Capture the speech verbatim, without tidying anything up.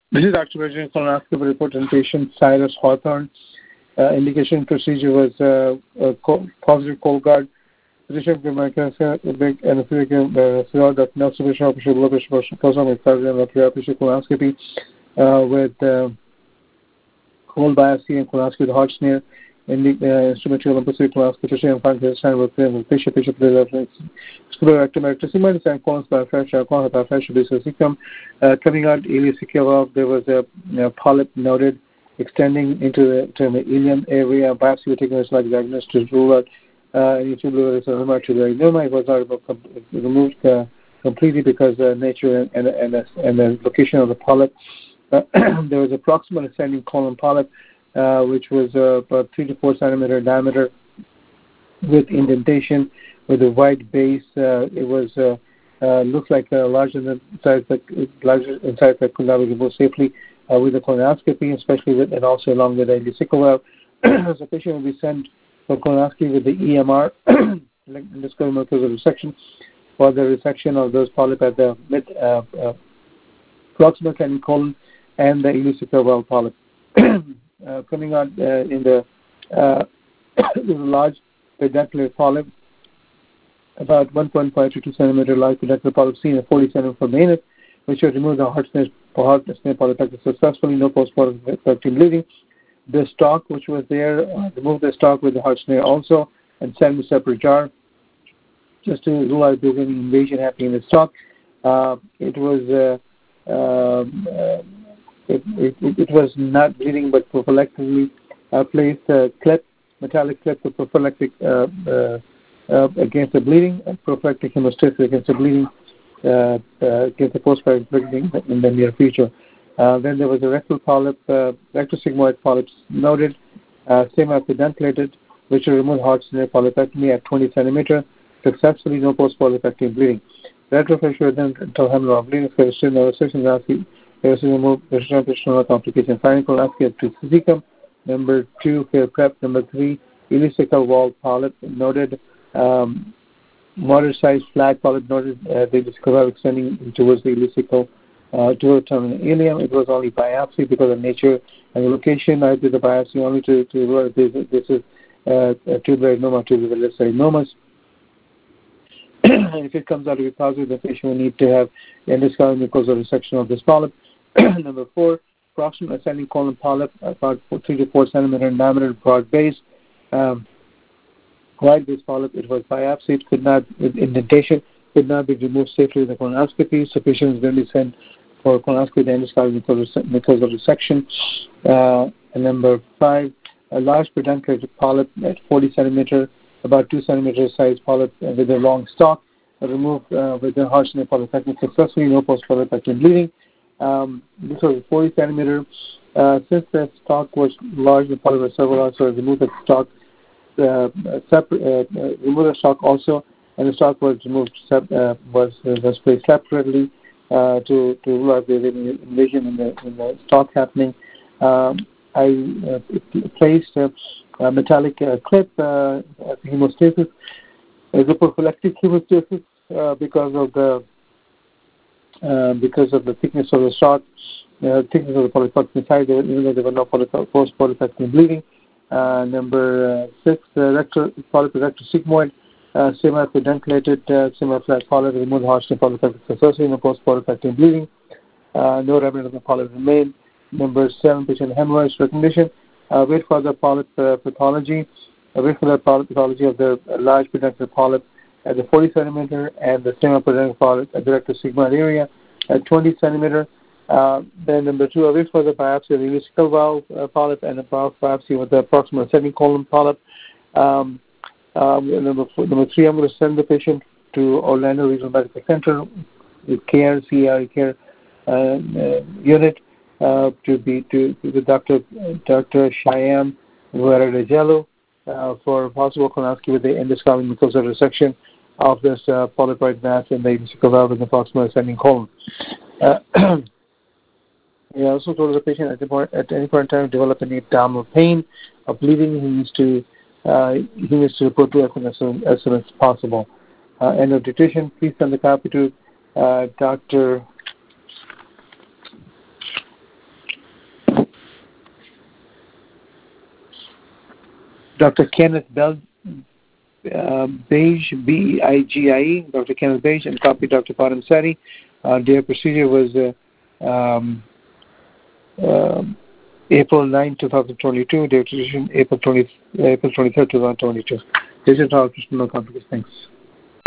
This is Doctor Virginia colonoscopy report on patient Cyrus Hawthorne. Uh, indication procedure was uh, a co- positive Cologuard. Position of the anesthetic that no submission of blood pressure colonoscopy uh, with uh, cold biopsy and colonoscopy with heart smear. In the uh, instrumental Olympic colonoscopy and find the sign of the patient patient rectum rectum and colons by fresh alcohol by fresh become coming out ileocecal. There was a you know, polyp noted extending into the, to the ileum area. Biopsy was taken as like diagnosed to rule out uh, any tubular adenoma to the adenoma. It was not removed uh, completely because the uh, nature and and, and, the, and the location of the polyp. Uh, there was approximate ascending colon polyp. Uh, which was uh, about three to four centimeter diameter with indentation with a wide base. Uh, it was uh, uh, looked like uh, larger than size, that larger in size that could not be removed safely uh, with the colonoscopy, especially with and also along with the ileocecal valve. So the patient will be sent for colonoscopy with the E M R, endoscopic mucosal resection, for the resection of those polyp at the mid uh, uh, proximal canine colon and the ileocecal valve polyp. Uh, coming out uh, in the uh, large peduncular polyp, about one point five to two centimeter large peduncular polyp seen at forty centimeters per minute, which was removed the heart snare, heart snare polypectomy successfully, no postmortem bleeding. The stalk, which was there, uh, removed the stalk with the heart snare also, and sent in a separate jar, just to rule out if there's any invasion happening in the stalk. Uh, it was uh, um, uh, It, it, it was not bleeding, but prophylactically uh, placed a clip, metallic clip, for prophylactic uh, uh, uh, against the bleeding, and prophylactic hemostasis against the bleeding, uh, uh, against the postpartum bleeding in the near future. Uh, then there was a rectal polyp, uh, rectosigmoid polyps noted, uh, semi-pedunculated, which was removed heart snare polypectomy at twenty centimeter, successfully, no post-polypectomy bleeding. Rectal fissure then until hemorrhagic bleeding, for still no restriction. There was removed additional complication. Final colonoscopy to cecum. Number two, hair prep. Number three, ileocecal wall polyp noted. Um, moderate sized flat polyp noted. Uh, the ileocecal extending towards the ileocecal uh, towards the ileum. It was only biopsy because of nature and the location. I did the biopsy only to to this, this is uh, tubular adenoma, tubular adenomas. And if it comes out to be positive, the patient will need to have endoscopic mucosal resection of this polyp. Number four, proximal ascending colon polyp, about three to four centimeter in diameter, broad base. Um, wide base polyp, it was biopsy. It could not, with indentation, could not be removed safely with the colonoscopy. So patient is going to be sent for colonoscopy, the endoscopic mucosal resection. Uh, and number five, a large peduncular polyp at forty centimeter, about two centimeter size polyp with a long stalk, removed uh, with the heart snare polypectomy successfully, no post-polypectomy bleeding. Um, this was forty centimeter. Uh, since the stalk was large, the polyp was several also removed the stalk, uh, separate, uh, uh, removed the stalk also, and the stalk was removed sep- uh, was uh, was placed separately uh, to to rule out the invasion in the in the stalk happening. Um, I uh, placed a, a metallic uh, clip uh, at hemostasis as a prophylactic hemostasis uh, because of the Uh, because of the thickness of the shot, uh, thickness of the polypectomy side, even though there were no post-polypectomy bleeding. Uh, number uh, six, the rectal polyp rectosigmoid, uh, semi-pedunculated, uh, semi-flat polyp, removed heart snare polypectomy successfully, no post-polypectomy bleeding. Uh, no remnant of the polyp remained. Number seven, patient hemorrhage recognition. Uh, wait for the polyp uh, pathology. Uh, wait for the polyp pathology of the large peduncular polyp at the forty centimeter and the semi-peduncular polyp at the rectosigmoid area at twenty centimeter. Uh, then number two, I wait for the biopsy of the ileocecal valve uh, polyp and the biopsy with the proximal ascending colon polyp. Um, um, number, four, number three, I'm going to send the patient to Orlando Regional Medical Center with care, C R care uh, uh, unit uh, to be to, to the Doctor Doctor Shyam Varajalu uh, for possible colonoscopy with the endoscopic mucosal resection of this uh, polypoid mass in the ileocecal valve in the proximal ascending colon. Uh, we also told the patient at, the point, at any point in time develop any abdominal pain or bleeding, he needs to uh, he needs to report to us as soon as, soon as possible. Uh, end of dictation. Please send the copy to uh, Doctor Doctor Kenneth Bell, uh, Beige, B I G I E, Doctor Kenneth Beige, and copy Doctor Padam Seti. Uh, their procedure was uh, um, uh, April ninth, twenty twenty-two. Their physician, April twentieth, April twenty-third, twenty twenty-two. This is all, no complications. Thanks.